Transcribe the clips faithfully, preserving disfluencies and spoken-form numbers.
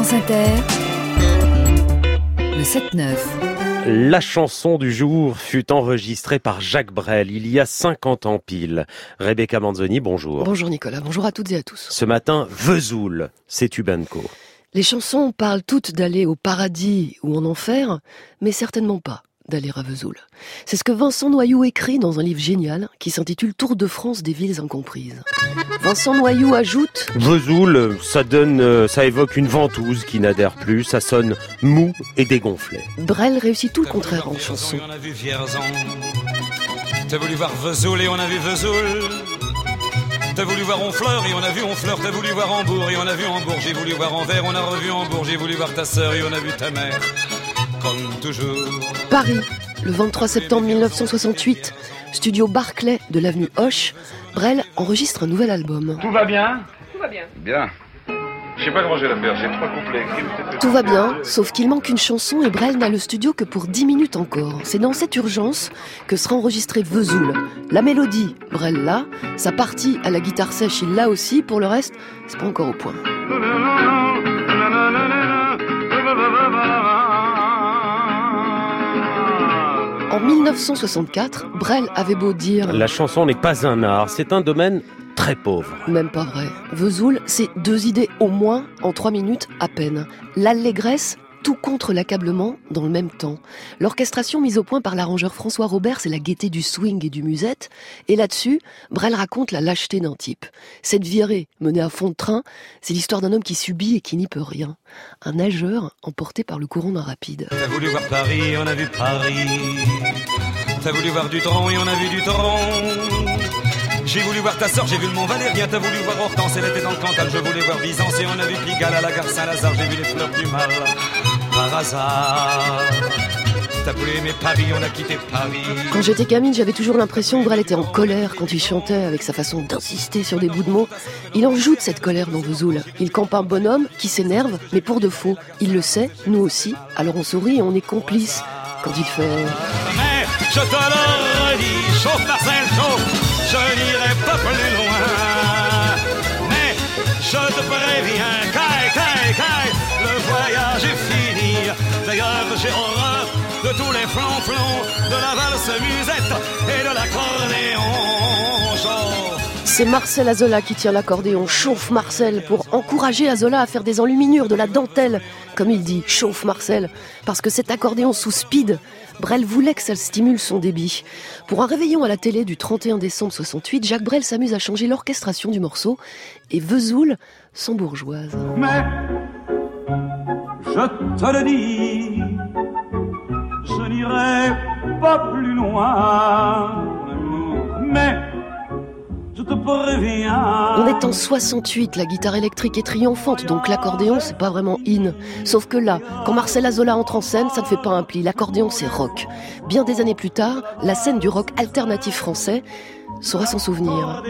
France Inter, le sept neuf. La chanson du jour fut enregistrée par Jacques Brel il y a cinquante ans pile. Rebecca Manzoni, bonjour. Bonjour Nicolas, bonjour à toutes et à tous. Ce matin, Vesoul, c'est Tubenco. Les chansons parlent toutes d'aller au paradis ou en enfer, mais certainement pas d'aller à Vesoul. C'est ce que Vincent Noyou écrit dans un livre génial qui s'intitule Tour de France des villes incomprises. Vincent Noyou ajoute: Vesoul, ça donne, ça évoque une ventouse qui n'adhère plus, ça sonne mou et dégonflé. Brel réussit tout le contraire en chanson. On a vu Vierzon. T'as voulu voir Vesoul et on a vu Vesoul. T'as voulu voir Honfleur et on a vu Honfleur. T'as voulu voir Hambourg et on a vu Hambourg. J'ai voulu voir Anvers, on a revu Hambourg. J'ai voulu voir ta sœur et on a vu ta mère. Comme toujours. Paris, le vingt-trois septembre mille neuf cent soixante-huit, studio Barclay de l'avenue Hoche, Brel enregistre un nouvel album. Tout va bien ? Tout va bien. Bien. Je sais pas comment je vais la faire, j'ai trois couplets écrits. Peut-être... Tout va bien, sauf qu'il manque une chanson et Brel n'a le studio que pour dix minutes encore. C'est dans cette urgence que sera enregistré Vesoul. La mélodie, Brel l'a, sa partie à la guitare sèche, il l'a aussi, pour le reste, c'est pas encore au point. En mille neuf cent soixante-quatre, Brel avait beau dire: La chanson n'est pas un art, c'est un domaine très pauvre. Même pas vrai. Vesoul, c'est deux idées au moins en trois minutes à peine. L'allégresse, tout contre l'accablement dans le même temps. L'orchestration mise au point par l'arrangeur François Robert, c'est la gaieté du swing et du musette. Et là-dessus, Brel raconte la lâcheté d'un type. Cette virée menée à fond de train, c'est l'histoire d'un homme qui subit et qui n'y peut rien. Un nageur emporté par le courant d'un rapide. T'as voulu voir Paris, on a vu Paris. T'as voulu voir Dutron et on a vu Dutron. J'ai voulu voir ta sœur, j'ai vu le Mont Valérien. T'as voulu voir Hortense, elle était dans le Cantal. Je voulais voir Byzance et on a vu Pigalle à la gare Saint-Lazare. J'ai vu les fleurs du mal par hasard. T'as voulu aimer Paris, on a quitté Paris. Quand j'étais gamine, j'avais toujours l'impression que Brel était en colère quand il chantait, avec sa façon d'insister sur des bouts de mots. Il en joue de cette colère dans Vesoul. Il campe un bonhomme qui s'énerve, mais pour de faux. Il le sait, nous aussi. Alors on sourit et on est complice quand il fait... Mais je te le redis, chauffe Marcel, chauffe. Je n'irai pas plus loin. Mais je te préviens, caille, caille, caille, le voyage est fini. D'ailleurs j'ai horreur de tous les flancs-flancs, de la valse musette et de l'accordéon. Chauffe. C'est Marcel Azola qui tient l'accordéon. Chauffe Marcel, pour encourager Azola à faire des enluminures, de la dentelle, comme il dit. Chauffe Marcel, parce que cet accordéon sous speed, Brel voulait que ça stimule son débit. Pour un réveillon à la télé du trente et un décembre soixante-huit, Jacques Brel s'amuse à changer l'orchestration du morceau et Vesoul s'embourgeoise. Mais, je te le dis, je n'irai pas plus loin, mais je te préviens. On est en soixante-huit, la guitare électrique est triomphante, donc l'accordéon c'est pas vraiment in. Sauf que là, quand Marcel Azola entre en scène, ça ne fait pas un pli, l'accordéon c'est rock. Bien des années plus tard, la scène du rock alternatif français saura s'en souvenir.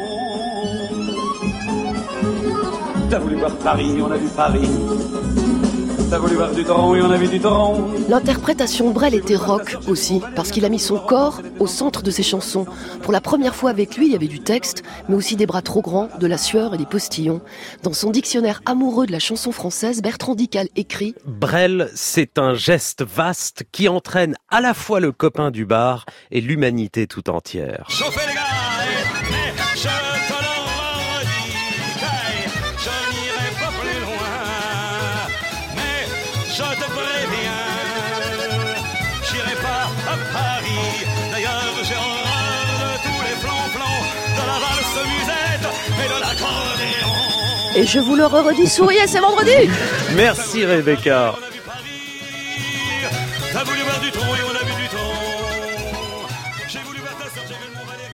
T'as voulu voir Paris, on a vu Paris. T'as voulu voir Dutron et on a vu Dutron. L'interprétation Brel était rock aussi, parce qu'il a mis son corps au centre de ses chansons. Pour la première fois avec lui, il y avait du texte, mais aussi des bras trop grands, de la sueur et des postillons. Dans son dictionnaire amoureux de la chanson française, Bertrand Dical écrit: Brel, c'est un geste vaste qui entraîne à la fois le copain du bar et l'humanité tout entière. Chauffez les gars, mais je te le redis, caille, je n'irai pas plus loin. Mais je te préviens, j'irai pas à Paris. D'ailleurs j'ai horreur de tous les plans-plans, de la valse musette et de l'accordéon. Et je vous le redis, souriez, c'est vendredi. Merci Rebecca. On a vu Paris, t'as voulu voir Dutron et on a vu